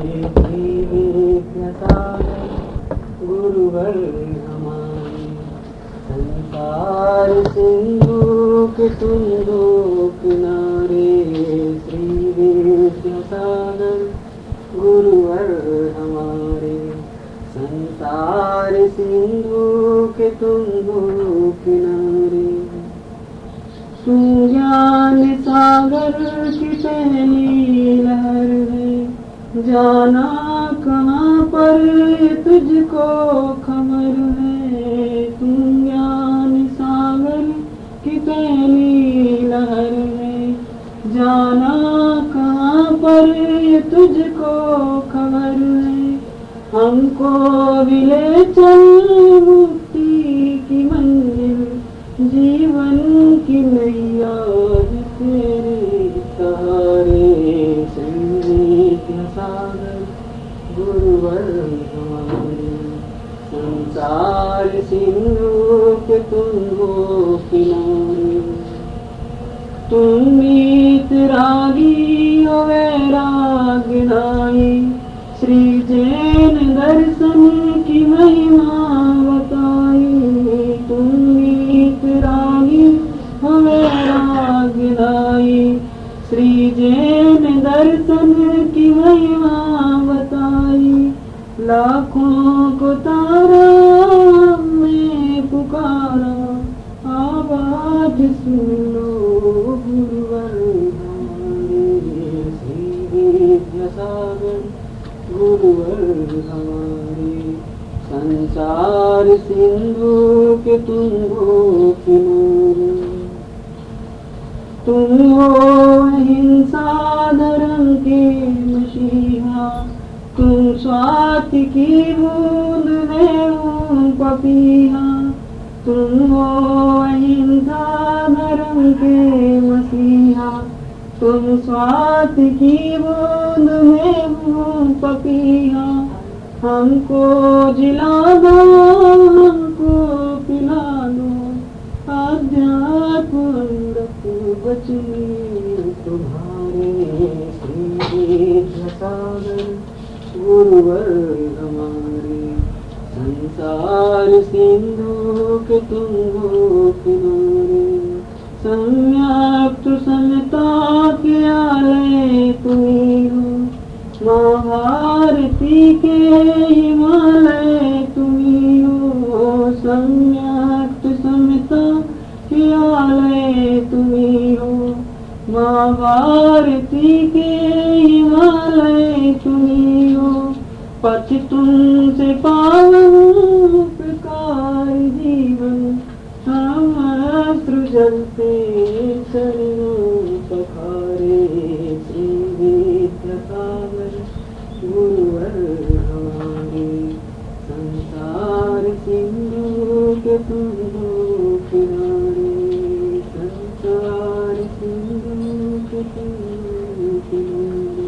गुरुवर हमारे संसार सिंधु के तुम दो किनारे, श्री विद्यासागर गुरुवर हमारे संसार सिंधु के तुम दो किनारे। तुम ज्ञान सागर की पहली लहर है, जाना कहाँ पर तुझको खबर है। तुम ज्ञान सागर की पहली लहर है, जाना कहाँ पर तुझको खबर है। हमको भी ले चल मुक्ति की मंजिल, जीवन की नैया है तेरे सहारे, सागर गुरुवर हमारे संसार सिंधु के तुम हो किनारे। तुम मीत रागी हो वैराग्यदायी, श्री जैन दर्शन की महिमा बताई। तुम मीत रागी हो वैराग्यदायी, श्री जैन दर्शन की महिमा बताई। लाखों को तारा में पुकारा, आवाज सुन लो गुरुवर हमारे, श्री विद्यासागर गुरुवर हमारे संसार सिंधु के तुम हो किनारे। तुम हो अहिंसा धर्म के मसीहा, तुम स्वार्थ की बूंद में हो पपीहा। तुम हो अहिंसा धर्म के मसीहा, तुम स्वार्थ की बूंद में हो पपीहा। हमको जिला दो, हमको पिला दो, आध्यात्म अमृत बचने तुम्हारे, श्री विद्यासागर गुरुवर हमारे संसार सिंधु के तुम हो किनारे। सम्यक्त समता के आलय तुम्ही हो, महाभारती के हिमालय तुम्ही हो। सम्यक्त समता के आलय तुम्ही हो, महाभारती के हिमालय तुम्ही हो। पथ तुमसे पावन प्रकार जीवन, हम सृजनते चरणों पखारे, श्री विद्यासागर गुरुवर हमारे संसार सिंधु के तुम हो किनारे, संसार सिंधु के तुम हो किनारे।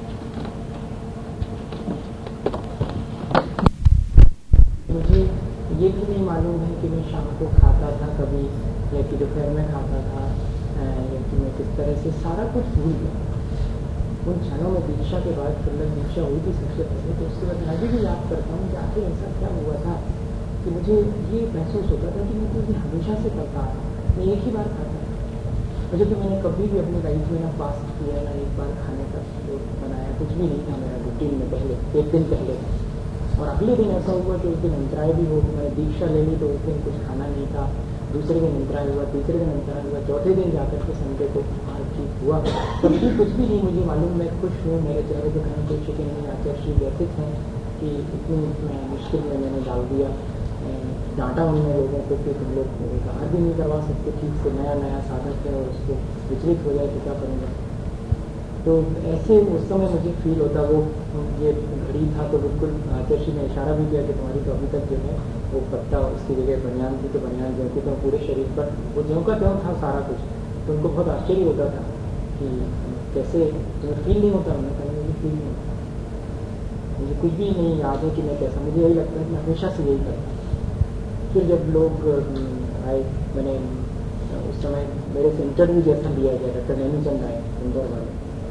मुझे ये भी नहीं मालूम है कि मैं शाम को खाता था कभी, या कि दोपहर में खाता था, या कि मैं किस तरह से सारा कुछ भूल गया। उन क्षणों में दीक्षा के बाद मतलब दीक्षा हुई थी सबसे पहले, तो उसके बाद मैं भी याद करता हूँ कि आखिर ऐसा क्या हुआ था कि मुझे ये महसूस होता था कि मैं तो हमेशा से करता आ रहा हूँ, मैं एक ही बार खाता था। मुझे तो मैंने कभी भी अपनी लाइफ में ना फास्ट किया, ना एक बार खाने का बनाया, कुछ भी नहीं था मेरा रूटीन में पहले, एक दिन पहले। और अगले दिन ऐसा हुआ कि उस दिन अंतराय भी हो, मैंने दीक्षा ले ली तो उस दिन कुछ खाना नहीं था। दूसरे दिन अंतराय हुआ, तीसरे दिन अंतराय हुआ, चौथे दिन जाकर के संडे को ठीक हुआ। तब भी कुछ भी नहीं मुझे मालूम, मैं खुश हूँ, मेरे चेहरे पर कहीं कुछ कि नहीं। आचार्य श्री व्यथित हैं कि इतनी मुश्किल में मैंने डाल दिया। डांटा उन्होंने लोगों को कि तुम लोग कार्य भी नहीं करवा सकते ठीक से, नया नया साधक है और उसको विचलित हो जाए तो क्या करूँगा। तो ऐसे उस समय मुझे फील होता, वो ये घड़ी था तो बिल्कुल आचार्य ने इशारा भी किया कि तुम्हारी तो अभी तक जो है वो पत्ता उसकी जगह बनियान थी, तो बनियान जो थी तो पूरे शरीर पर वो ज्यों का त्यों था सारा कुछ। तो उनको बहुत आश्चर्य होता था कि कैसे तुम्हें फील नहीं होता। उन्होंने कहा मुझे फील नहीं होता, मुझे कुछ भी नहीं याद है कि मैं कैसा, मुझे यही लगता है कि हमेशा से यही करता। फिर जब लोग आए, मैंने उस समय मेरे से इंटरव्यू जैसा लिया गया, डॉक्टर नैनी चंद आए इंदौर वाले,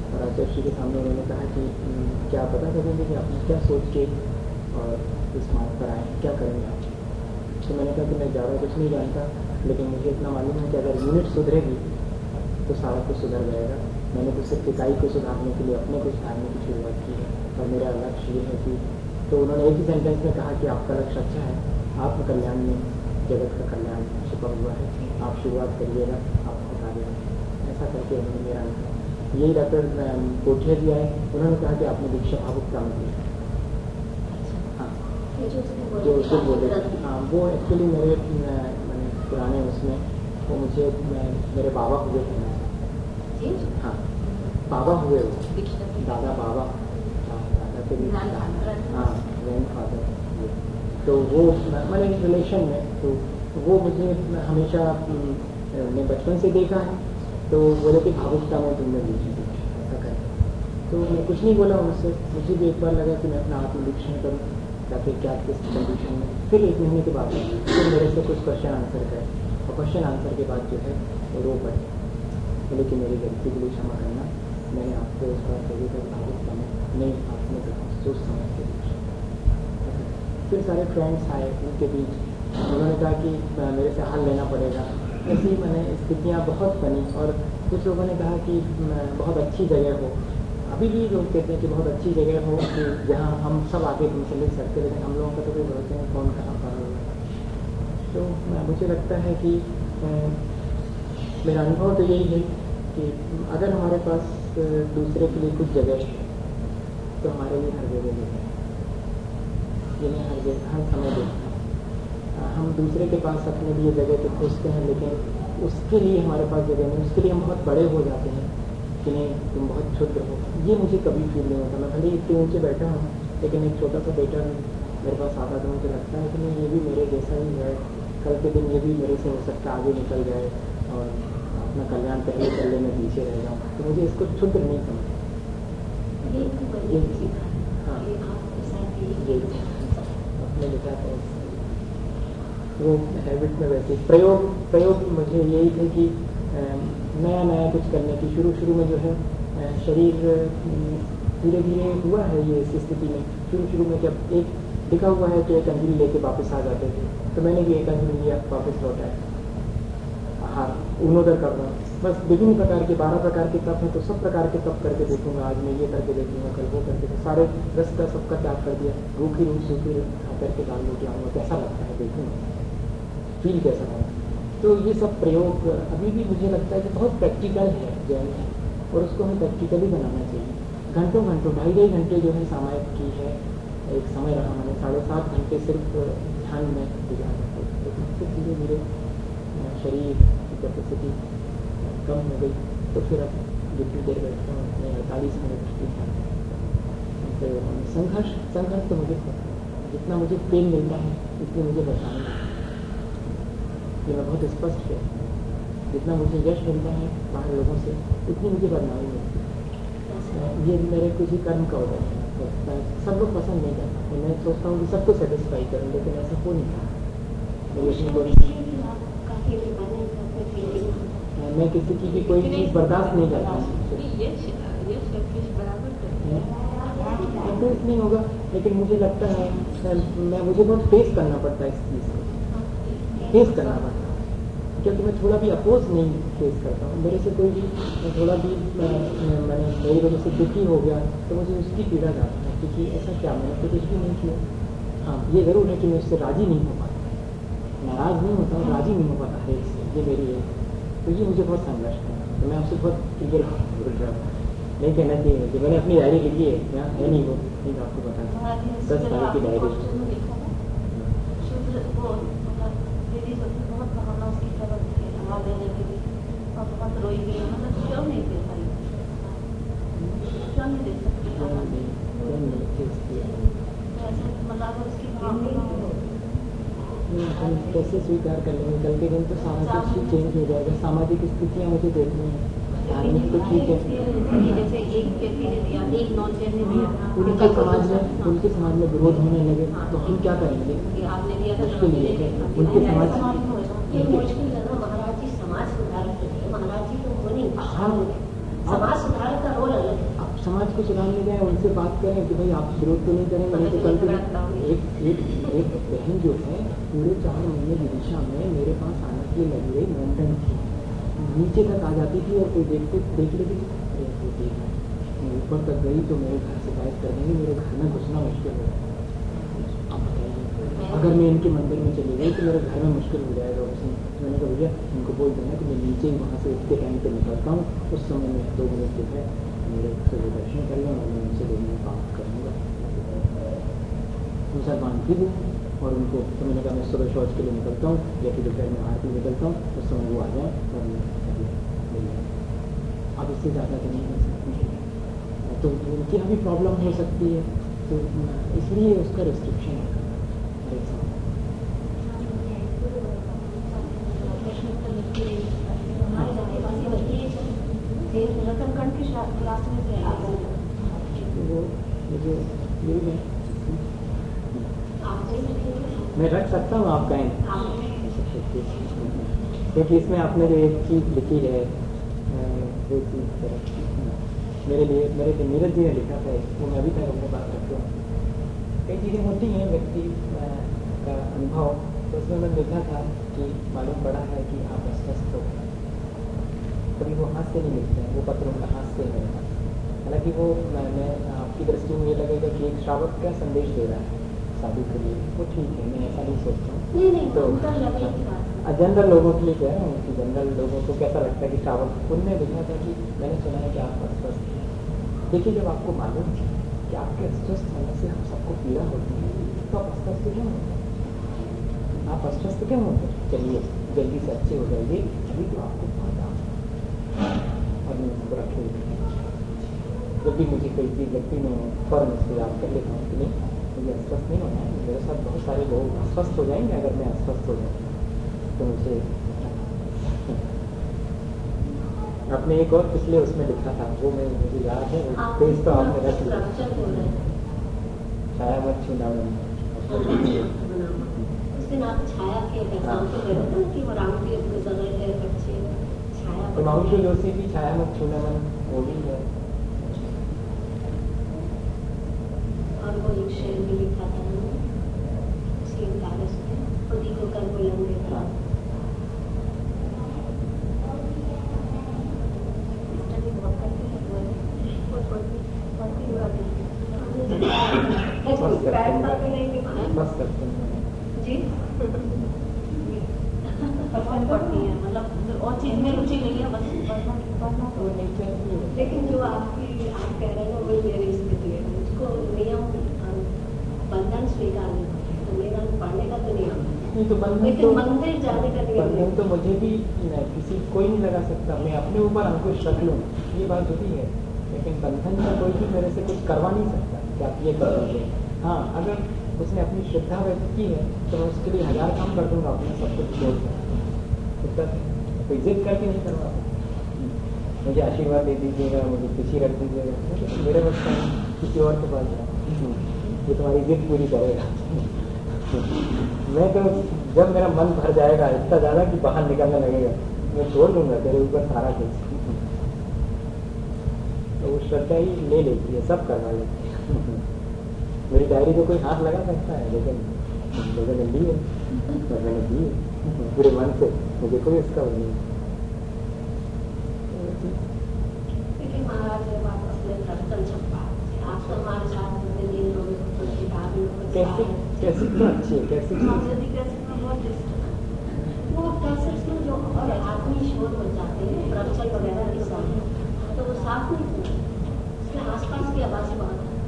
और आचार्य जी के सामने उन्होंने कहा कि क्या आप बता सकेंगे कि आपने क्या सोच के और इस मार्ग पर आए, क्या करेंगे आप? तो मैंने कहा कि मैं ज़्यादा कुछ नहीं जानता, लेकिन मुझे इतना मालूम है कि अगर यूनिट सुधरेगी तो सारा कुछ सुधर जाएगा। मैंने तो सिर्फ इकाई को सुधारने के लिए अपने को सुधारने की शुरुआत की है और मेरा लक्ष्य ये है कि, तो उन्होंने एक ही सेंटेंस में कहा कि आपका लक्ष्य अच्छा है, आत्मकल्याण में जगत का कल्याण छिपा हुआ है, आप शुरुआत करिएगा, आप बता देगा। ऐसा करके उन्होंने मेरा यही डॉक्टर कोठिया जी आए, उन्होंने कहा कि आपने दीक्षा भावुकता में दी। हाँ, जो उसको बोले, हाँ, वो एक्चुअली मेरे पुराने उसमें वो मुझे मेरे बाबा हुए थे। हाँ, बाबा हुए वो, दादा बाबा, दादा के भी, हाँ, ग्रैंड फादर। तो वो मैंने रिलेशन में, तो वो मुझे हमेशा मैं बचपन से देखा है, तो बोले कि भावुकता में तुमने दी ऐसा करें। तो मैं कुछ नहीं बोला उनसे, मुझे भी एक बार लगा कि मैं अपना आत्मनिरीक्षण करूँ ताकि क्या किस कंडीशन में। फिर 1 महीने के बाद फिर मेरे से कुछ क्वेश्चन आंसर करे, और क्वेश्चन आंसर के बाद जो है वो रो पड़े, बोले कि मेरी गलती के लिए क्षमा करना, मैंने आपको उस बार कभी तक भावुकता में नहीं, आपने सोच समझ के दी। फिर सारे फ्रेंड्स आए, उनके बीच उन्होंने कहा कि मेरे से हल लेना पड़ेगा। ऐसी मैंने स्थितियाँ बहुत बनी, और कुछ लोगों ने कहा कि बहुत अच्छी जगह हो, अभी भी लोग कहते हैं कि बहुत अच्छी जगह हो कि जहाँ हम सब आगे तुमसे मिल सकते, लेकिन हम लोगों का तो कोई भरोसा नहीं कौन कहाँ पर होगा। तो मुझे लगता है कि मेरा अनुभव तो यही है कि अगर हमारे पास दूसरे के लिए कुछ जगह है तो हमारे लिए हर जगह है, जिन्हें हर जगह हर समय देखते हैं। हम दूसरे के पास अपने लिए जगह तो खोजते हैं, लेकिन उसके लिए हमारे पास जगह नहीं, उसके लिए हम बहुत बड़े हो जाते हैं कि नहीं तुम बहुत क्षुद्र हो। ये मुझे कभी फील नहीं होता। मैं भले इतने ऊँचे बैठा हूँ, लेकिन एक छोटा सा बेटा मेरे पास आता तो मुझे लगता है कि नहीं ये भी मेरे जैसा ही है, कल के दिन ये भी मेरे से हो सकता आगे निकल जाए और अपना कल्याण पहले कर ले, मैं पीछे रह जाऊँ। तो मुझे इसको क्षुद्र नहीं समझता। हाँ, ये अपने लिखा था वो हैबिट में वैसे प्रयोग मुझे यही थे कि नया नया कुछ करने की। शुरू में जो है शरीर धीरे धीरे हुआ है ये इस स्थिति में। शुरू में जब एक लिखा हुआ है कि एक अंजलि लेके वापस आ जाते थे, तो मैंने भी एक अंजलि लिया, वापस लौटा है। हाँ, उन्नोदर कर रहा हूँ। बस विभिन्न प्रकार के 12 प्रकार के तप हैं, तो सब प्रकार के तप करके देखूंगा। आज मैं ये करके देखूंगा, कल वो करके, सारे रस का सबका त्याग कर दिया, रूखी रूप सूखी करके डाल लेके आऊँगा, कैसा लगता है देखूंगा, फील कैसा है। तो ये सब प्रयोग अभी भी मुझे लगता है कि बहुत प्रैक्टिकल है जैन है, और उसको हमें प्रैक्टिकली बनाना चाहिए। घंटों 2.5 घंटे जो है सामायिक की है, एक समय रहा मैंने 7.5 घंटे सिर्फ ध्यान में गुजार सकते, लेकिन फिर धीरे धीरे शरीर की कैपेसिटी कम हो गई, तो फिर अब जितनी देर बैठता हूँ मैं 48 मिनट की तो संघर्ष तो मुझे जितना मुझे पेन मिलता है इतनी मुझे बचाना है, ये मैं बहुत स्पष्ट है। जितना मुझे यश मिलता है बाहर लोगों से, उतनी मुझे बदनामी मिलती है। ये मेरे कुछ ही कर्म का होता है, सब लोग पसंद नहीं करता। मैं सोचता हूँ कि सबको सेटिस्फाई करूँ, लेकिन ऐसा हो नहीं पाता। मैं किसी की भी कोई चीज़ बर्दाश्त नहीं करता हूँ, नहीं होगा, लेकिन मुझे लगता है मुझे बहुत फेस करना पड़ता है इस चीज़ को, फेस करना पड़ता है, क्योंकि मैं थोड़ा भी अपोज नहीं फेस करता हूँ। मेरे से कोई भी थोड़ा भी मैंने मेरी वजह से दुखी हो गया तो मुझे उसकी पीड़ा जाती है, क्योंकि ऐसा क्या मैंने तो कुछ भी नहीं किया। हाँ, ये ज़रूर है कि मैं उससे राज़ी नहीं हो पाता, नाराज़ नहीं होता हूँ, राज़ी नहीं हो पाता है इससे, ये मेरी है। तो ये मुझे बहुत संघर्ष है। तो मैं आपसे बहुत क्लियर बोल रहा हूँ, नहीं कहना चाहिए कि मैंने अपनी डायरी लिखी है, यहाँ है नहीं वो, नहीं आपको बता 10 तारीख की डायरी। कैसे स्वीकार कर लेंगे? कल के दिन तो सारा कुछ ही चेंज हो जाएगा। सामाजिक स्थितियाँ मुझे देखनी है, धार्मिक तो ठीक है, उनके समाज में विरोध होने लगे तो हम क्या करेंगे? मुश्किल ये है, उनके समाज समाज सुधार का रोल अलग है। समाज को सुधारने जाए, उनसे बात करें कि भाई आप विरोध तो नहीं करेंगे, नहीं तो कल एक बहन जो है पूरे 4 महीने विदिशा में मेरे पास आने के लिए लगी रही, लंदन थी, नीचे तक आ जाती थी और कोई देख लेती थी, ऊपर तक गई तो मेरे घर शिकायत कर देंगे, मेरे घर में घुसना मुश्किल हो जाएगा। आप बताइए, अगर मैं इनके मंदिर में चली गई तो मेरे घर में मुश्किल हो जाएगा। उसने मैंने कहा भैया इनको बोल देना कि मैं नीचे ही वहाँ से इतने टाइम पर निकलता हूँ, उस समय में 2 मिनट जो है मेरे से दर्शन कर लें और मैं उनसे 2 मिनट बात करूँगा। मुसलमान थी वो, और उनको तो मैंने कहा मैं सुबह शौच के लिए निकलता हूँ या फिर दोपहर में आरती निकलता हूँ, उस समय वो आ जाए और मैं अब इससे ज़्यादा तो नहीं कर सकती, तो उनकी अभी प्रॉब्लम हो सकती है, तो इसलिए उसका रिस्ट्रिक्शन है। मैं रख सकता हूँ, आप कहें, क्योंकि इसमें आपने जो एक चीज़ लिखी है वो चीज़ मेरे लिए नीरज जी ने लिखा था, वो मैं अभी तक अपने पास रखता हूँ। कई चीज़ें होती हैं व्यक्ति का अनुभव, तो उसमें मैंने लिखा था कि मालूम पड़ा है कि आप अस्वस्थ हो, कभी वो हाथ से नहीं लिखते हैं, वो पत्र उनका हाथ से है। हालांकि वो मैं आपकी दृष्टि में ये लगेगा कि एक श्रावक का संदेश दे रहा है शादी के लिए, वो ठीक है, मैं ऐसा नहीं सोचता हूँ। तो जनरल लोगों के लिए कह रहा हूँ कि जनरल लोगों को कैसा लगता है कि श्रावक, उनने लिखा था कि मैंने सुना है कि आप अस्वस्थ हैं। देखिए, जब आपको मालूम है कि आपके अस्वस्थ होने से हम सबको पीड़ा होती है, तो आप अस्वस्थ क्यों होते हैं? आप अस्वस्थ क्यों होते हैं? चलिए जल्दी से अच्छे हो जाइए, अभी तो आपको फायदा। और मैं रखूँगी, जब भी मुझे कोई चीज़ लगती मैं फौरन उससे याद कर लेता हूँ कि नहीं, मुझे अस्वस्थ नहीं होना है। मेरे साथ बहुत सारे लोग अस्वस्थ हो जाएंगे अगर मैं अस्वस्थ हो जाऊँ, तो मुझे आपने एक और पिछले उसमें लिखा था, वो मुझे याद है, वो पेज तो आपने रख लिया, छाया मत छूना मन। तो माउंटू जोशी की छाया मत छूना मन वो भी है। और वो एक शेर भी लिखा था सीन पैलेस में, पति को कर बुलंदे था। जी पसंद पड़ती है, मतलब और चीज में रुचि नहीं है, बस लेकिन जो आप कह रहे हैं वो मेरी स्थिति है, उसको नियम बंधन स्वीकार नहीं करते, तो मेरा पढ़ने का तो नियम नहीं, तो लेकिन मंदिर जाने का नियम बंधन तो मुझे भी किसी कोई नहीं लगा सकता, मैं अपने ऊपर अंकुश रख लूँ, ये बात होती है, लेकिन बंधन का कोई भी मेरे से कुछ करवा नहीं सकता कि आप ये करोगे। हाँ, अगर उसने अपनी श्रद्धा व्यक्त की है तो मैं उसके लिए 1000 काम कर दूंगा, अपना सब कुछ छोड़ दूँगा, कोई जिद करके नहीं करवा, मुझे आशीर्वाद दे दीजिएगा, मुझे खुशी रख दीजिएगा, मेरे बस किसी और के पास जाओ, ये तुम्हारी जिद पूरी करेगा। मैं तो जब मेरा मन भर जाएगा इतना ज़्यादा कि बाहर निकलने लगेगा, मैं छोड़ दूंगा तेरे ऊपर सारा कुछ, तो वो श्रद्धा ही ले लेती है, सब करवा लेती है। मेरी डायरी को कोई हाथ लगा सकता है, लेकिन लोगों ने ली है और मैंने दी है पूरे मन से, मुझे कोई इसका वो नहीं। कैसे कैसे तो अच्छी है, कैसे वो कैसेट्स में जो और आदमी शोर बन जाते हैं प्रवचन वगैरह के साथ, तो वो साफ नहीं होता, इसके आसपास की आवाज़ बहुत है।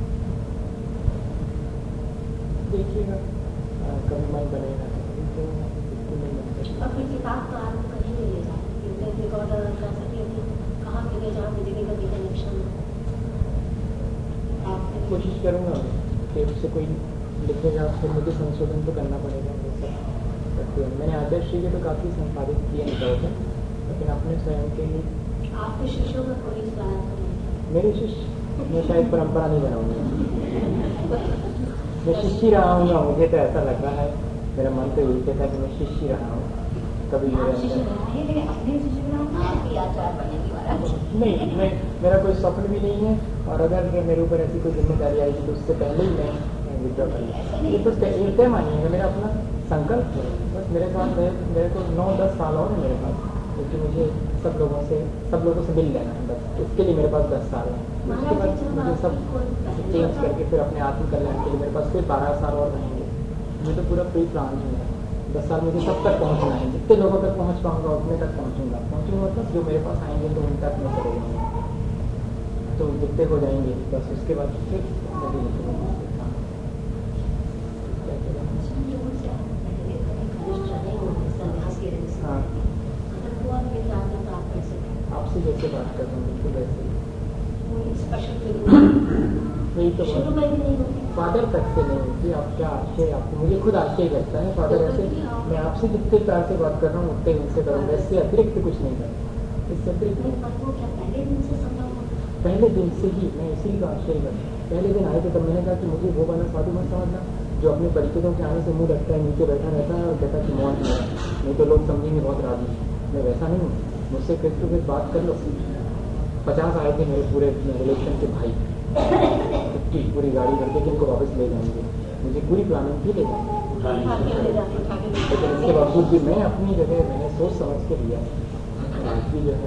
देखिएगा कभी मन बनेगा तो नहीं बनता। और फिर किताब तो आपको कहीं नहीं ले जाती, रिकॉर्डर कर सके कहाँ पे ले जाओ, बिजली का भी कनेक्शन कोशिश करूँगा कि उससे कोई लिखेगा, फिर मुझे संशोधन तो करना पड़ेगा, वो सब करते हैं। मैंने आदर्श जी के तो काफ़ी संपादित किए निकलते, लेकिन अपने स्वयं के लिए आपके शिष्यों का कोई सहायता मेरे शिष्य, मैं शायद परंपरा नहीं बनाऊंगा, मैं शिष्य रहा हूँ, मुझे तो ऐसा लग रहा है, मेरा मन तो यही कहता है कि मैं शिष्य रहा हूँ, कभी मेरे नहीं, मेरा कोई स्वप्न भी नहीं है, और अगर मेरे ऊपर ऐसी कोई जिम्मेदारी आएगी तो उससे पहले ही मैं विड्रॉ कर लूँगा। ये तो तय मानिएगा, मेरा अपना संकल्प है। बस मेरे पास मेरे को 9-10 साल और है मेरे पास, क्योंकि मुझे सब लोगों से मिल लेना है, बस उसके लिए मेरे पास 10 साल है। उसके बाद मुझे सब चेंज करके फिर अपने आत्म कल्याण के लिए मेरे पास फिर 12 साल और रहेंगे। मुझे तो पूरा प्री प्लान है, 10 साल मुझे सब तक पहुँचना है, जितने लोगों तक पहुँच पाऊँगा उतने तक पहुँचूंगा मतलब जो मेरे पास आएंगे तो उन तक मैं चले जाऊँगा, तो जितने हो जाएंगे बस उसके बाद फिर हाँ आपसे जैसे बात कर रहा हूँ बिल्कुल वैसे नहीं तो फादर तक से नहीं होती। आप क्या आश्चर्य, आपको मुझे खुद आश्चर्य लगता है फादर ऐसे, मैं आपसे जितने प्यार से बात कर रहा हूँ उतने उनसे करूँगा, इससे अतिरिक्त कुछ नहीं करता। इससे अतिरिक्त पहले दिन से ही मैं इसी का आश्चर्य करता। पहले दिन आए थे तब मैंने कहा कि मुझे वो वाला साधु मत समझना जो अपने परिचितों के आने से मुँह रखता है, नीचे बैठा रहता है और कहता है कि मौन नहीं तो लोग समझेंगे बहुत राजी। मैं वैसा नहीं हूँ, मुझसे फेस टू फेस बात कर लो। 50 आए थे मेरे पूरे रिलेशन के भाई, पूरी गाड़ी करके जिनको वापस ले जाएंगे, मुझे पूरी प्लानिंग भी ले जाएंगे, लेकिन इसके बावजूद भी मैं अपनी जगह मैंने सोच समझ के लिया कि जो है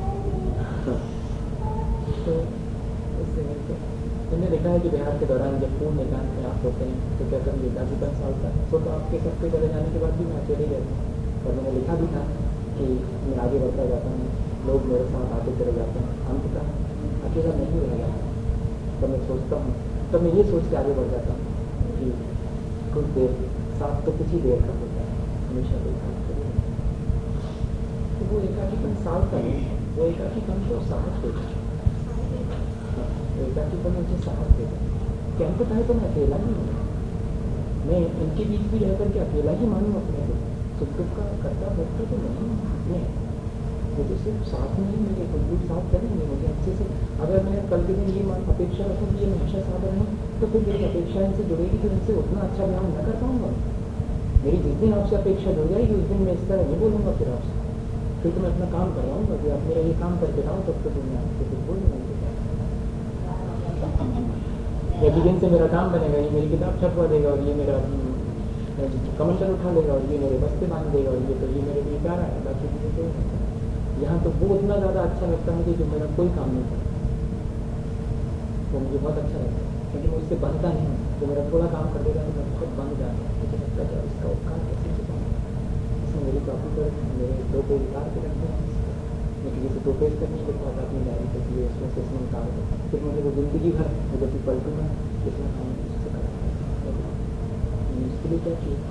तो मैंने देखा है कि बिहार के दौरान जब पूर्ण एकांत में आप होते हैं तो क्या करेंगे 10 साल तक तो आपके सबके चले जाने के बाद भी मैं अकेले रहता हूँ। और मैंने लिखा भी था कि मैं आगे बढ़ता जाता हूँ, लोग मेरे साथ आगे चले जाते हैं, अंततः अकेला नहीं रह जाता। तो मैं सोचता हूँ, तो मैं ये सोच के आगे बढ़ जाता हूँ कि कुछ देर साथ तो कुछ ही देर का होता है, हमेशा कोई काम करेगा। तो वो एकाकीपन साल का नहीं, वो एकाकीपन को साहस देता है, एकाकीपन मुझे साहस देता है कि अंततः तो मैं अकेला ही हूँ, मैं इनके बीच भी रह करके अकेला ही मानूँ अपने को, सुख दुख का करता भरता तो नहीं है, मुझे सिर्फ साथ में ही मेरे कुछ भी साथ करेंगे मुझे अच्छे से। अगर मैं कल के दिन ये अपेक्षा रखूँ कि ये हमेशा साथ रहें तो फिर मेरी अपेक्षा इनसे जुड़ेगी तो इनसे उतना अच्छा व्यायाम न कर पाऊँगा। मेरी जिस दिन आपसे अपेक्षा जुड़ जाएगी उस दिन मैं इस तरह नहीं बोलूँगा फिर आपसे, फिर तो मैं अपना काम करवाऊँगा कि आप मेरा ये काम करके लाओ, तब तो मैं आपसे कुछ बोल नहीं। यदि दिन से मेरा काम बनेगा, ये मेरी किताब छपवा देगा और ये मेरा कमंडल उठा लेगा और ये मेरे बस्ते बांध देगा और ये तो ये मेरे लिए प्यारा है, बाकी मुझे कोई नहीं। यहाँ तो वो उतना ज़्यादा अच्छा लगता है मुझे जो मेरा कोई काम नहीं करता, वो मुझे बहुत अच्छा लगता है, लेकिन मुझसे बनता नहीं। जो मेरा थोड़ा काम कर देगा तो मैं खुद बन जाता हूँ, मुझे लगता है इसका उपकार कैसे चुकाऊँ। इसमें मेरी कॉपी पर मेरे 2 पेज उतार के रखते हैं, मैं किसी से 2 पेज करने के बाद अपनी डायरी पर दिए उसमें से इसमें उतार दो, फिर मुझे वो जिंदगी भर मैं जब भी पलटूँगा कितना काम उससे करा इसके लिए क्या चाहिए।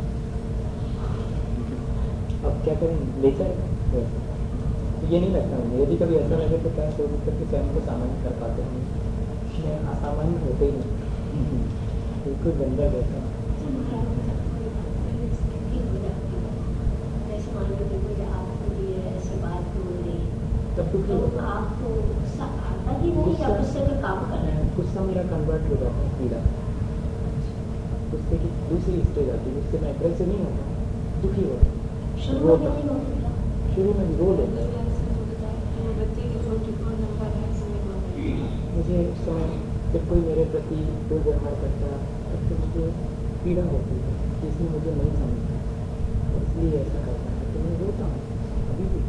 अब क्या करें, ले जाएगा तो ये नहीं लगता मुझे। यदि कभी ऐसा लगे तो क्या सोच करके स्वयं को सामान्य कर पाते हैं, मैं असामान्य होते ही नहीं, बिल्कुल गंदा रहता हूँ। तब दुखी होता है, गुस्सा मेरा कन्वर्ट हो जाता है पीड़ा, गुस्से की दूसरी स्टेज आती है, गुस्से में एग्रेसिव नहीं होता, दुखी होता है, शुरू में भी रो लेता है। मुझे उस समय जब कोई मेरे प्रति दुर्व्यवहार करता है तब तो मुझे पीड़ा होती है कि इसने मुझे नहीं समझता और इसलिए ऐसा करता है, तो मैं रोता हूँ अभी भी।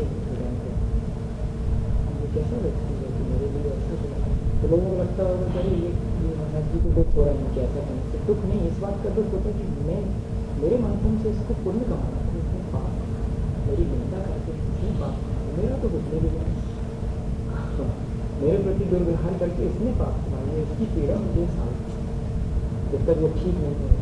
मुझे कैसा लगता है कि मेरे लिए ऐसा हुआ, तो लोगों को लगता होगा कि ये महाराज जी को दुख हो रहा है, कैसा करने से दुख नहीं, इस बात का दुख होता है कि मैं मेरे माध्यम से इसको पुण्य कमाना था, इसने पाप मेरी निंदा करके इसने पाप, मेरा तो कुछ नहीं बिगड़ा, मेरे प्रति दुर्व्यवहार करके इसने पाप कमाया, इसकी पीड़ा मुझे साथ जब तक वो ठीक नहीं होगा।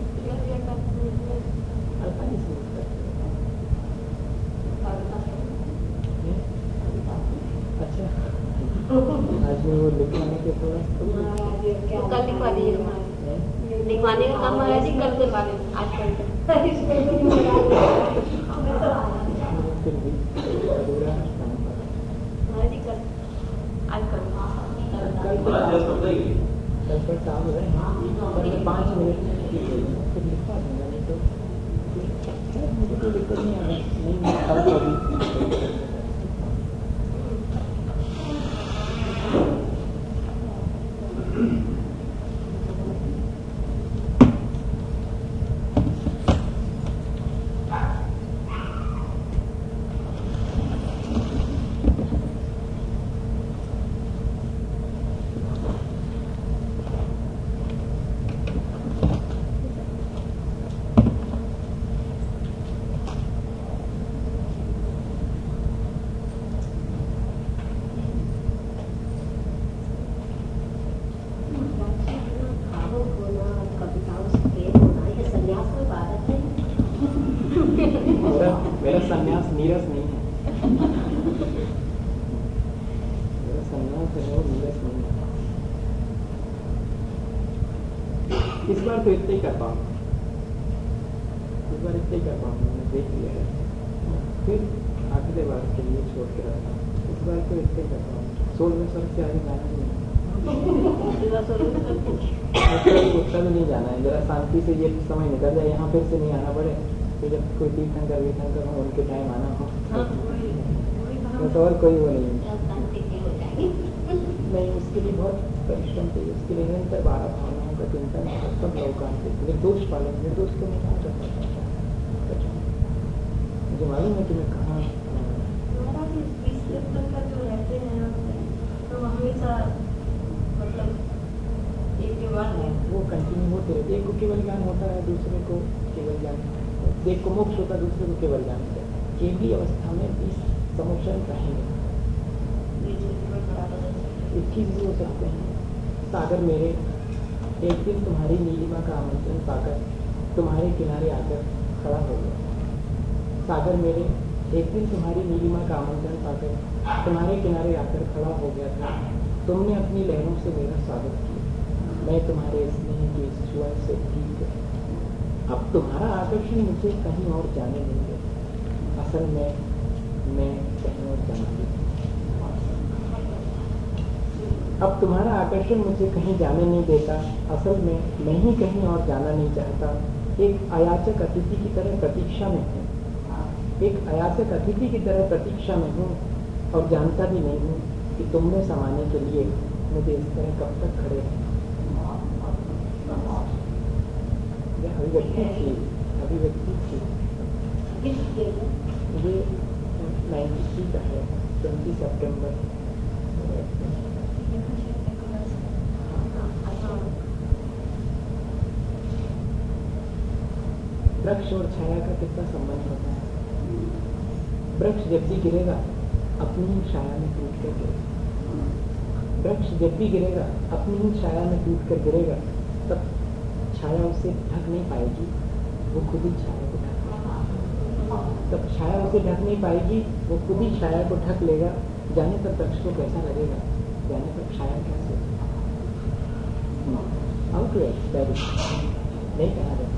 अच्छा आज में वो लिखवाने के थोड़ा कल लिखवा दीजिए, लिखवाने का काम है जी, कल करवा दें, आज कल फिर भी अधूरा कल पर काम है, 5 मिनट फिर लिखवा दूंगा, नहीं तो मुझे कोई दिक्कत नहीं आ रहा, नहीं खाओ तो अभी मेरा संन्यास नीरस नहीं है, मेरा संन्यास है वो नीरस नहीं है। इस बार तो इतना ही कर पाऊंगा, इस बार इतना ही कर पाऊंगा, मैंने देख लिया है, फिर अगले बार के लिए छोड़ के रखा। इस बार तो इतना ही कर पाऊंगा, 16वें स्वर्ग से आगे जाना नहीं उत्तर में नहीं जाना है। जरा शांति से ये समय निकल जाए, यहाँ फिर से नहीं आना पड़े। फिर जब कोई तीर्थंकर वीर्थंकर हो उनके टाइम आना हो तो और कोई वो नहीं उसके लिए बहुत परिश्रम चाहिए, उसके लिए निरंतर 12 भावनाओं का चिंतन, सब लोग निर्दोष पालन, निर्दोष को नहीं कहा जा सकता। मुझे मालूम है कि मैं कहाँ जो रहते हैं तो हमेशा मतलब एक ज्ञान है वो कंटिन्यू होते रहते। एक को केवल ज्ञान होता है, दूसरे को केवल ज्ञान, एक को मोक्ष होता है, दूसरे को केवल ज्ञान होता है। केवली अवस्था में इस समुचय रहेंगे, एक चीज भी हो सकते हैं। सागर मेरे एक दिन तुम्हारी नीलिमा का आमंत्रण पाकर तुम्हारे किनारे आकर खड़ा हो गया। सागर मेरे एक दिन तुम्हारी नीलिमा का आमंत्रण पाकर तुम्हारे किनारे आकर खड़ा हो गया था। तुमने अपनी लहरों से मेरा स्वागत किया, मैं तुम्हारे स्नेह के स्वर से भीग गया। अब तुम्हारा आकर्षण मुझे कहीं और जाने नहीं देता, असल में मैं कहीं और जाना, अब तुम्हारा आकर्षण मुझे कहीं जाने नहीं देता, असल में मैं ही कहीं और जाना नहीं चाहता। एक अयाचक अतिथि की तरह प्रतीक्षा में हूँ, एक अयाचक अतिथि की तरह प्रतीक्षा में हूँ और जानता भी नहीं हूँ कि तुमने समाने के लिए मुझे इस तरह कब तक खड़े हैं। अभिव्यक्ति थी ये 93 का है, 20 सितंबर। वृक्ष और छाया का कितना संबंध होता है। वृक्ष जब भी गिरेगा अपनी ही छाया में टूट कर गिरेगा, वृक्ष जब भी गिरेगा अपनी ही छाया में टूट कर गिरेगा, तब छाया उसे ढक नहीं पाएगी, वो खुद ही छाया को ढक लेगा। तब छाया उसे ढक नहीं पाएगी, वो खुद ही छाया को ढक लेगा। जाने तब वृक्ष को कैसा लगेगा, जाने तब छाया कैसे नहीं कहा जाता।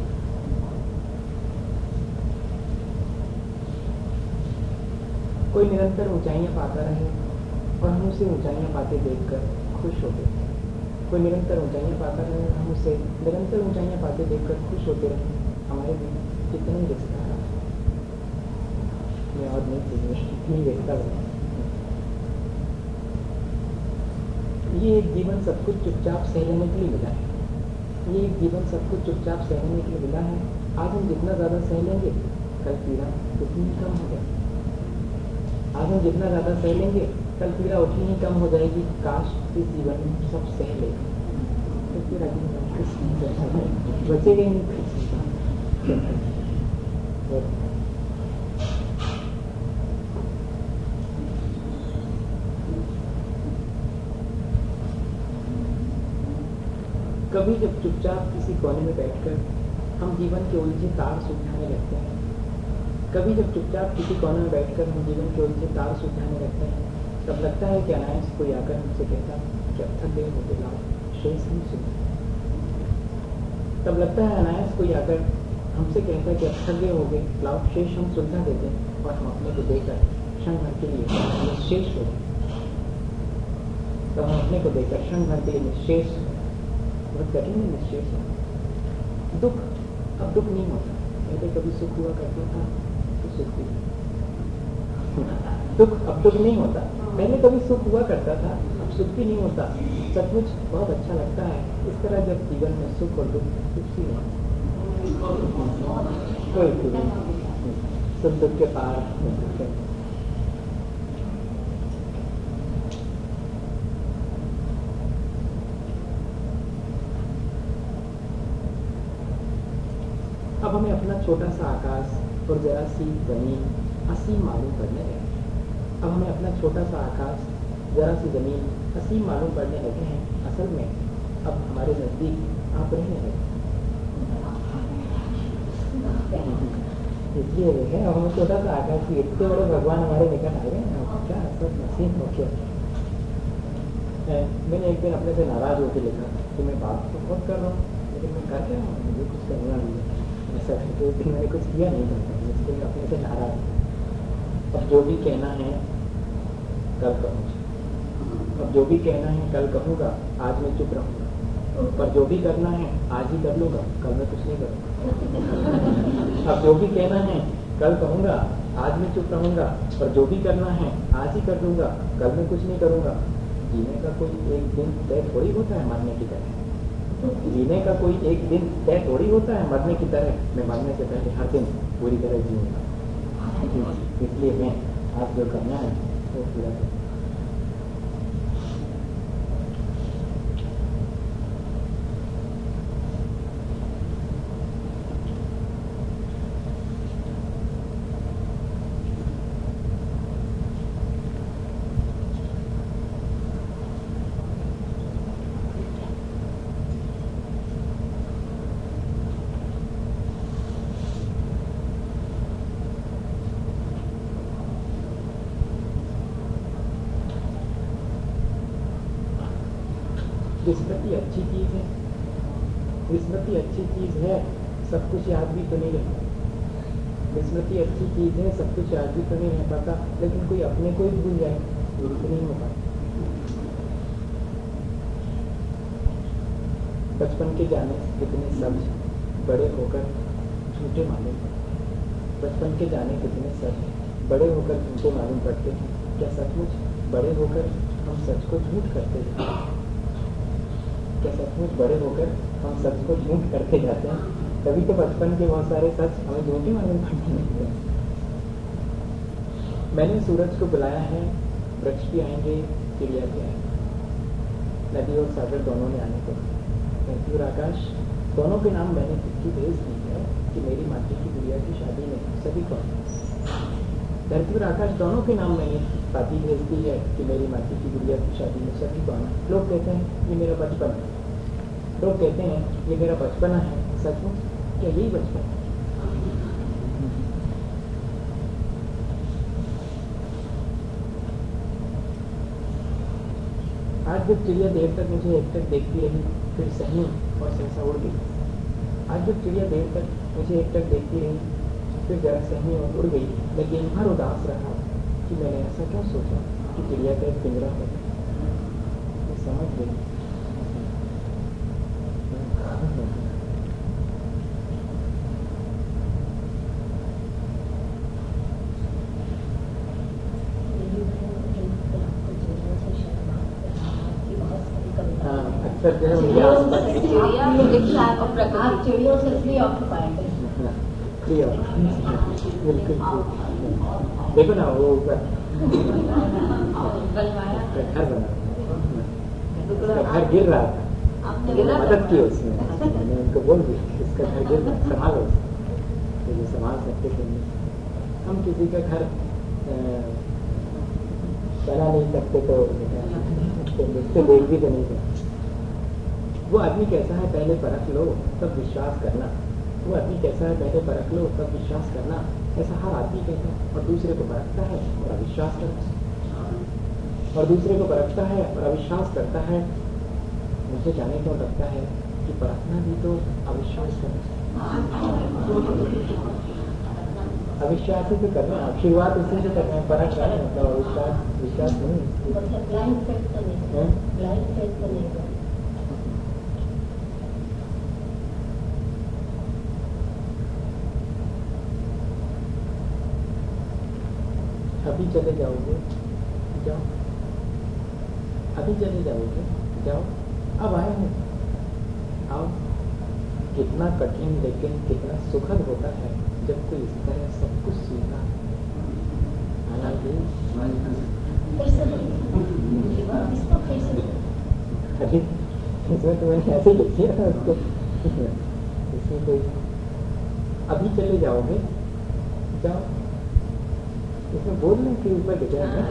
कोई निरंतर ऊंचाइयां पाता रहे और हम उसे ऊंचाइयां पाते देखकर खुश होते हैं। कोई निरंतर ऊंचाइयां पाता रहे, हम उसे निरंतर ऊंचाइयां पाते देखकर खुश होते रहे। हमारे भी कितने ही रिश्ता है, मैं और नहीं कितनी रिश्ता बना। ये एक जीवन सब कुछ चुपचाप सह लेने के लिए मिला है, ये एक जीवन सब कुछ चुपचाप सहने के लिए मिला है। आज हम जितना ज्यादा सह लेंगे कल पीड़ा उतनी ही कम हो जाएगी। आज हम जितना ज्यादा सह लेंगे कल पीड़ा उतनी ही कम हो जाएगी। काश इस जीवन में सब सह ले, तो फिर बचेगा ही नहीं। कभी जब चुपचाप किसी कोने में बैठकर हम जीवन के उलझे तार सुलझाने लगते हैं, कभी जब चुपचाप किसी कोने में बैठकर हम जीवन के उलझे तार सुलझाने लगते हैं, तब लगता है कि अनायास कोई आकर हमसे कहता कि अब थक गए होते लाओ शेष नहीं सुनते। तब लगता है अनायास कोई आकर हमसे कहता है कि अब थक गए हो गए लाओ शेष हम सुलझा देते हैं, और हम अपने को देकर क्षण भर के लिए निश्शेष हो गए। तो हम अपने को देकर क्षण भर के लिए निश्शेष, बहुत कठिन है निश्शेष। दुख अब दुख नहीं होता, पहले कभी सुख हुआ करता था तो सुख भी दुख अब दुख नहीं होता, पहले कभी सुख हुआ करता था अब सुख भी नहीं होता। सचमुच बहुत अच्छा लगता है इस तरह जब जीवन में सुख और दुख कुछ भी नहीं, कोई सुख दुख के पार अब हमें अपना छोटा सा आकाश और जरा सी जमीन असीम मालूम पड़ने लगे। अब हमें अपना छोटा सा आकाश जरा सी जमीन असीम मालूम पड़ने लगे हैं। असल में अब हमारे नजदीक आप रहने लगे, इसलिए है हम छोटा सा आकाश की इतने बड़े भगवान हमारे निकट आ गए हैं। क्या सब नसीब हो गया। मैंने एक दिन अपने से नाराज होकर लिखा कि मैं बात तो बहुत कर रहा हूँ लेकिन मैं कर क्या हूँ, मुझे कुछ करना नहीं है। ऐसा तो दिन मैंने कुछ किया नहीं करता, इसलिए मैं अपने से नाराज। अब जो भी कहना है कल कहूँगा, अब जो भी कहना है कल कहूँगा, आज मैं चुप रहूँगा। पर जो भी करना है आज ही कर लूँगा, कल मैं कुछ नहीं करूँगा। अब जो भी कहना है कल कहूँगा, आज मैं चुप रहूँगा। पर जो भी करना है आज ही कर लूँगा, कल मैं कुछ नहीं करूँगा। जीने का कोई एक दिन तय थोड़ी होता है मरने की तरह। जीने का कोई एक दिन तय थोड़ी होता है मरने की तरह। मैं मरने से पहले हर दिन पूरी तरह जीऊँगा, इसलिए मैं आप जो करना है वो पूरा करूँ। विस्मृति अच्छी चीज है, विस्मृति अच्छी चीज है, सब कुछ याद भी तो नहीं रहता। विस्मृति अच्छी चीज है, सब कुछ याद भी तो नहीं रह पाता, लेकिन कोई अपने को ही भूल जाए तो नहीं हो पाता। बचपन के जाने कितने सच, बड़े होकर झूठे मालूम पड़ते। बचपन के जाने कितने सच, बड़े होकर झूठे मालूम पड़ते हैं। क्या सचमुच बड़े होकर हम सच को झूठ करते हैं? क्या सचमुच बड़े होकर हम सच को झूठ करते जाते हैं? तभी तो बचपन के बहुत सारे सच हमें झूठे मालूम पड़ने लगते हैं। मैंने सूरज को बुलाया है, वृक्ष भी आएंगे, चिड़िया भी आएंगे, नदी और सागर दोनों ने आने को, धरती और आकाश दोनों के नाम मैंने चिट्ठी भेज दी है कि मेरी माटी की गुड़िया की शादी में सभी को। धरती और आकाश दोनों के नाम मैंने पाती भेज दी है कि मेरी माटी की गुड़िया की शादी में सभी को आना। लोग कहते हैं ये मेरा बचपन है, लोग कहते हैं ये मेरा बचपना है। सचमुच क्या यही बचपन है? आज जब चिड़िया देर तक मुझे एकटक देखती रही, फिर सहमी और सहसा उड़ गई। आज जब चिड़िया देर तक मुझे एकटक देखती रही, फिर जरा सहमी और उड़ गई। लेकिन हर उदास रहा कि मैंने ऐसा क्यों सोचा कि चिड़िया का एक पिंजरा हो। मैं समझ गई। अक्सर जो है मुझे आसपास चिड़ियों से फ्री ऑक्यूपाइड है। बिल्कुल देखो ना वो घर बना, घर गिर रहा था, मदद की उसने, मैंने उनको बोल दिया इसका घर गिर रहा, संभालो तो जो संभाल सकते थे। हम किसी का घर बना नहीं सकते तो उससे देख भी तो नहीं सकते। वो आदमी कैसा है पहले परख लो तब विश्वास करना। वो आदमी कैसा है पहले परख लो तब विश्वास करना। ऐसा हर आदमी कहता है और दूसरे को परखता है और अविश्वास करता है, और दूसरे को परखता है और अविश्वास करता है। मुझे जाने क्यों लगता है कि परखना भी तो अविश्वास करना, अविश्वास ही तो करना। शुरुआत उसी से करना है, परख रहा है मतलब अविश्वास, विश्वास नहीं। ब्लाइंड फेथ करने का अभी चले जाओगे, जाओ, अभी चले जाओगे, जाओ, अब आए हैं, आओ। कितना कठिन लेकिन कितना सुखद होता है जब कोई इस तरह सब कुछ सीखा। हालांकि अभी इसमें तो मैंने ऐसे लिख दिया था उसको, इसमें कोई अभी चले जाओगे, जाओ, इसमें बोलने के ऊपर डिजाइन है,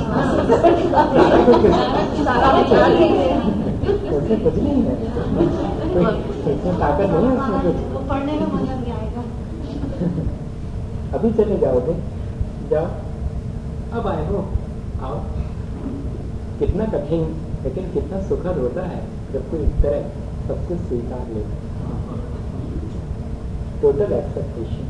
उसमें कुछ नहीं है, इसमें ताकत नहीं है उसमें कुछ। पढ़ने में मजा नहीं आएगा। अभी चले जाओगे, जाओ, अब आए हो, आओ। कितना कठिन लेकिन कितना सुखद होता है जब कोई इस तरह सब कुछ स्वीकार ले। Total acceptation.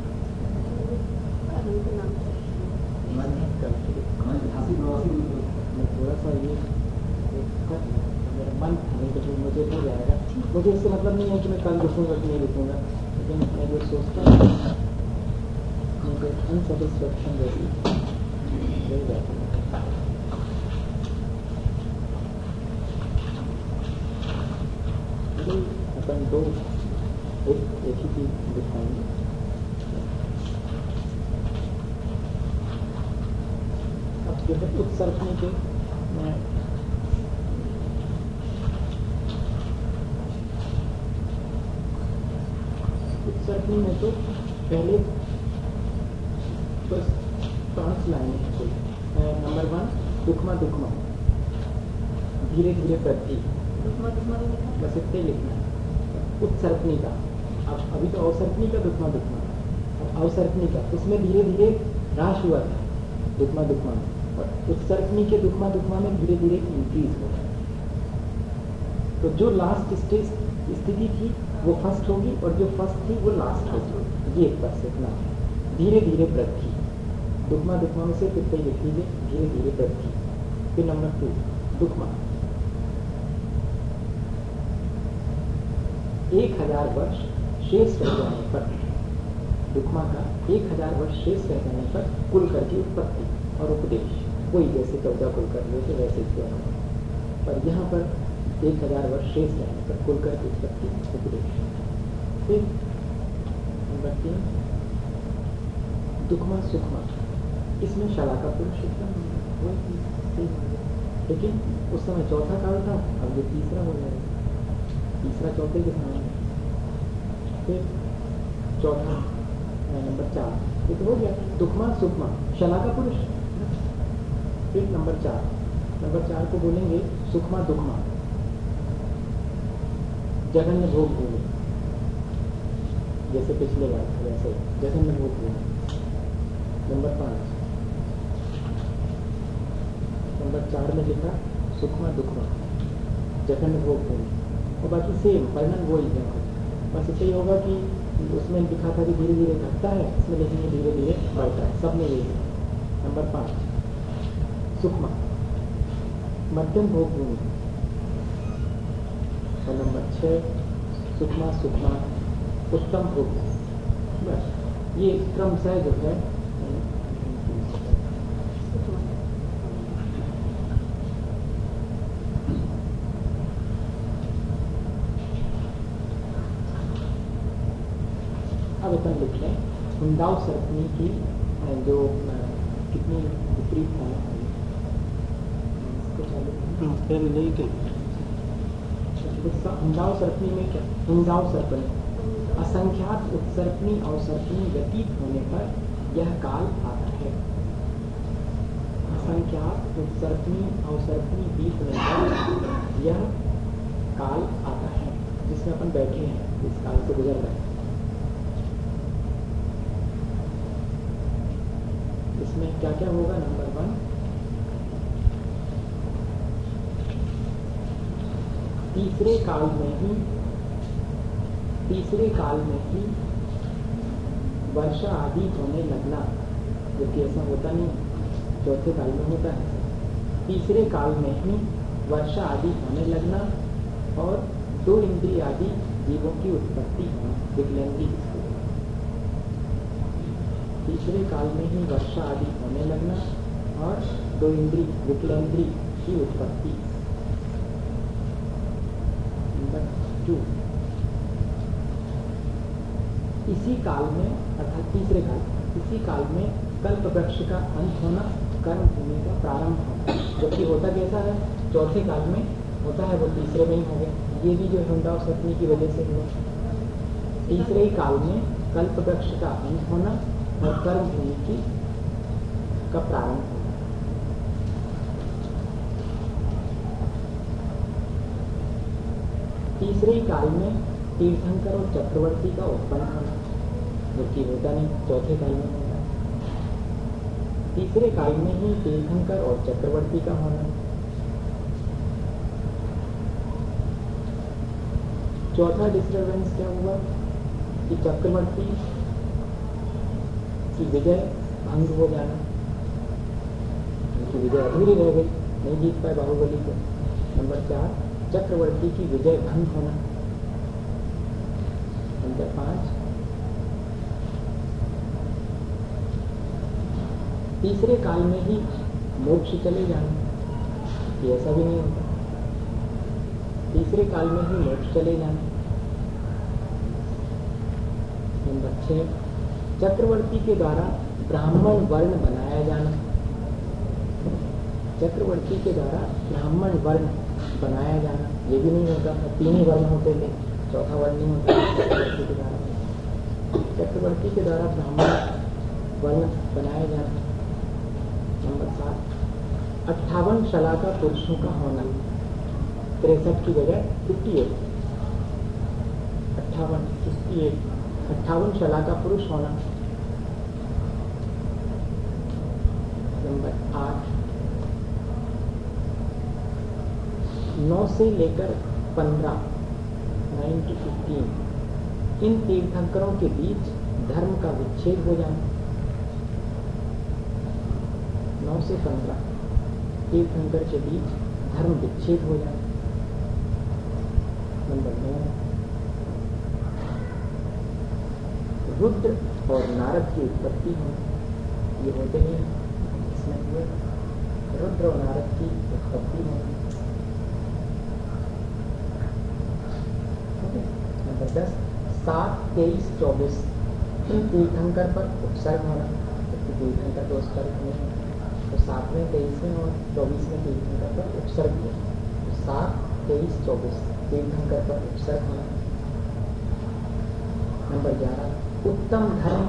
थोड़ा सा ये मेरा मन था, मुझे नहीं जाएगा, मुझे इससे मतलब नहीं है कि मैं कल लिखूंगा कि नहीं लिखूंगा, लेकिन मैं जो सोचता हूँ मुझे अनसेटिस्फैक्शन जैसी मिल जाती है। अपन दो एक ही चीज दिखाएंगे। अब जो है उत्सर्जनी के उत्सर्जनी में तो पहले बस 5 लाइनें हैं। नंबर 1 दुखमा दुखमा, धीरे धीरे प्रति, बस इतने लिखना है। उत्सर्पणी का, अब अभी तो अवसर्पणी का दुखमा दुखमा, अब अवसर्पणी का उसमें धीरे धीरे ह्रास हुआ था दुखमा दुखमा में, और उत्सर्पणी के दुखमा दुखमा में धीरे धीरे इंक्रीज हो गया। तो जो लास्ट स्टेज स्थिति थी वो फर्स्ट होगी और जो फर्स्ट थी वो लास्ट होगी। ये एक बार सीखना है। धीरे धीरे वृद्धि, दुखमा दुखमा में से कितने लिख लीजिए, धीरे धीरे वृद्धि। फिर नंबर 2 दुखमा, 1000 वर्ष शेष रह जाने पर, दुखमा का 1000 वर्ष शेष रह जाने पर कुलकर की उत्पत्ति और उपदेश, वही जैसे 14 कुलकर हुए थे वैसे किया, पर यहाँ पर 1000 वर्ष शेष रहने पर कुलकर की उत्पत्ति उपदेश। फिर नंबर 3 दुखमा सुखमा, इसमें शाला का पुरुष लेकिन उस समय चौथा काल था, अब ये तीसरा हो जाएगा, तीसरा चौथे के समान है। फिर चौथा नंबर 4, ये तो हो गया दुखमा सुखमा शाला का पुरुष। फिर नंबर 4 को बोलेंगे सुखमा दुखमा, जघन्य भोग भूमि, जैसे पिछले बार वैसे जघन्य भोग भूमि। नंबर 5, नंबर 4 में लिखा सुखमा दुखमा, जघन्य भोग भूमि, और बाकी सेम वर्णन वो ही है। बस इतना ही होगा कि उसमें लिखा था कि धीरे धीरे घटता है, इसमें लिखेंगे धीरे धीरे बढ़ता है, सब में यही है। नंबर 5 सुखमा मध्यम भोग भूमि, और नंबर 6 सुखमा सुखमा उत्तम भोग भूमि। बस ये क्रमशः जो है अब अपन लिख लें हुंडाव सर्पनी की जो कितनी विपरीत है, हुंडाव सर्पनी में क्या, हुंडाव सर्पनी असंख्यात उत्सर्पणी अवसर्पणी व्यतीत होने पर यह काल आता है। असंख्यात उत्सर्पणी अवसर्पणी बीत होने पर यह काल आता है जिसमें अपन बैठे हैं, इस काल से गुजर रहे हैं। इसमें क्या क्या होगा, नंबर 1 तीसरे काल में ही वर्षा आदि होने लगना, जबकि ऐसा होता नहीं, चौथे काल में होता है। तीसरे काल में ही वर्षा आदि होने लगना और 2 इंद्रिय आदि जीवों की उत्पत्ति होना, विकलांगी। तीसरे काल में ही वर्षा आदि होने लगना और 2 इंद्री विकलेंद्री की उत्पत्ति। नंबर 2, इसी काल में अर्थात तीसरे काल, इसी काल में कल्प वृक्ष का अंत होना, कर्म भूमि का प्रारंभ होना। जबकि होता कैसा है, चौथे काल में होता है, वो तीसरे में ही हो गया। ये भी जो हुंडा और सपनी की वजह से हुआ। तीसरे ही काल में कल्प वृक्ष का अंत होना और कर्म भूमि की का प्रारंभ होना। तीसरे ही काल में तीर्थंकर और चक्रवर्ती का उत्पन्न होना, जो कि होता नहीं, चौथे काल में होता है। तीसरे काल में ही तीर्थंकर और चक्रवर्ती का होना। चौथा डिस्टर्बेंस क्या हुआ कि चक्रवर्ती की विजय भंग हो जाना, उनकी विजय अधूरी रह गई, नहीं जीत पाए बाहुबली को। नंबर 4, चक्रवर्ती की विजय भंग होना। नंबर 5, तीसरे काल में ही मोक्ष चले जाना। ये ऐसा भी नहीं होता, तीसरे काल में ही मोक्ष चले जाना। नंबर 6, चक्रवर्ती के द्वारा ब्राह्मण वर्ण बनाया जाना। चक्रवर्ती के द्वारा ब्राह्मण वर्ण बनाया जाना, ये भी नहीं होता। 3 ही वर्ण होते थे, चौथा वर्ण नहीं होता चक्रवर्ती के द्वारा। चक्रवर्ती के द्वारा ब्राह्मण वर्ण बनाया जाना। नंबर 7, 58 शलाका पुरुषों का होना। 63 की जगह 58, 58 शलाका पुरुष होना। नंबर 8, 9 से लेकर 15, 9 to 15 इन तीर्थंकरों के बीच धर्म का विच्छेद हो जाना। 9 से 15 तीर्थंकर के बीच धर्म विच्छेद हो जाना। नंबर 9, रुद्र और नारद की उत्पत्ति होना। ये होते ही इसमें हुए, रुद्र और नारद की उत्पत्ति होना। नंबर 10, 7, 23, 24 इन तीर्थंकर पर उपसर्ग होना। जबकि तीर्थंकर तो उपसर्ग नहीं है, तो 7वें, 23वें और 24वें तीर्थंकर पर उपसर्ग हुआ। तो 7, 23, 24 तीर्थंकर पर उपसर्ग होना। नंबर 11, उत्तम धर्म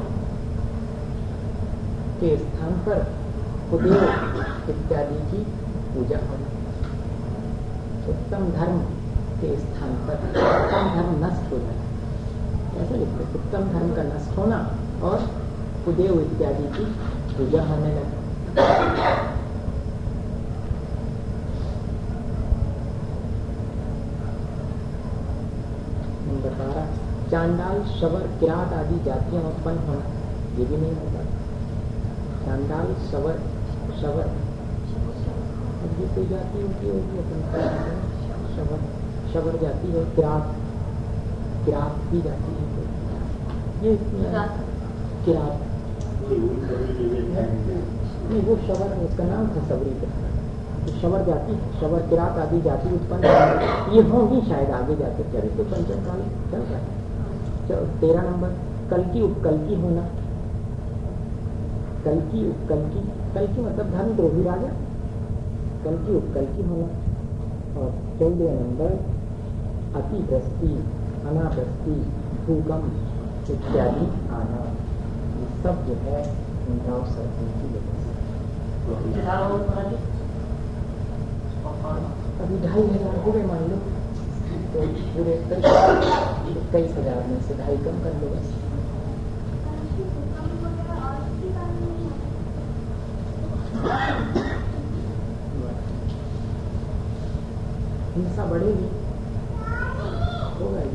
के स्थान पर कुदेव इत्यादि की पूजा होना। उत्तम धर्म के स्थान पर उत्तम धर्म नष्ट हो जाए, ऐसा लिखते। उत्तम धर्म का नष्ट होना और कुदेव इत्यादि की पूजा होने लगे। नंबर 12, चांडाल, शवर, किरात आदि जातियां उत्पन्न होना। ये भी नहीं होता। चांडाल, शवर, अब ये कोई जाति होती है, शवर जाति है, किरात भी जाती है। ये किरात नहीं, वो शवर, उसका नाम था सबरी का। तो शवर जाति, शवर, किरात आदि जाति उत्पन्न ये होंगी शायद आगे जाकर। चले तो पंचम काल चल रहा है। चलो 13 नंबर, कल्कि उपकल्कि होना। कल्कि उपकल्कि, कल्कि मतलब धर्मद्रोही राजा, कल्कि उपकल्कि होना। और 14 नंबर, अतिवृष्टि, अनावृष्टि, भूकंप इत्यादि आना। ये सब जो है उनका सर्दी की वजह से। अभी 2500 हो गए मान लो, तो पूरे 23,000 में से 2.5 कम कर लो बस। हिंसा बढ़ेगी, होगा ये।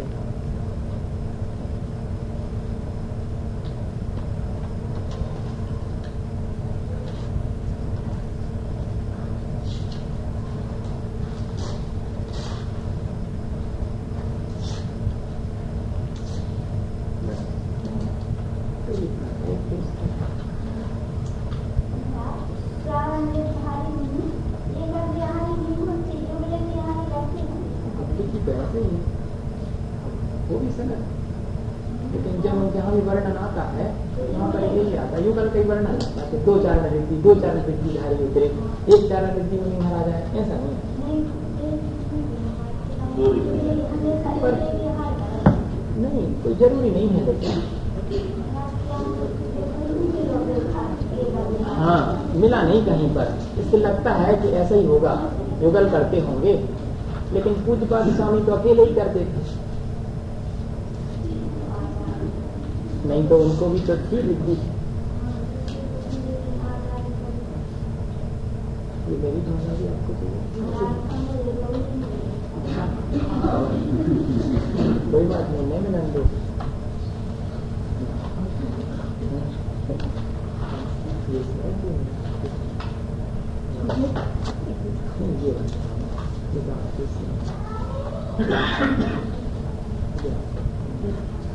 तो वो भी सनत है। लेकिन जब जहाँ भी वर्णन आता है वहाँ पर यही आता है, युगल कई वर्णन आता है, 2 चारण रिद्धि 2 चारण रिद्धि धारी उतरे, 1 चारण रिद्धि मुनि महाराज है, ऐसा नहीं है। पर नहीं, कोई जरूरी नहीं है। लेकिन हाँ, मिला नहीं कहीं पर, इससे लगता है कि ऐसा ही होगा, युगल करते होंगे, लेकिन पूज्यपाद स्वामी तो अकेले ही करते थे, नहीं तो उनको भी तो थी रिद्धि। ये मेरी भाषा भी आपको कोई बात नहीं मिलन दो। ये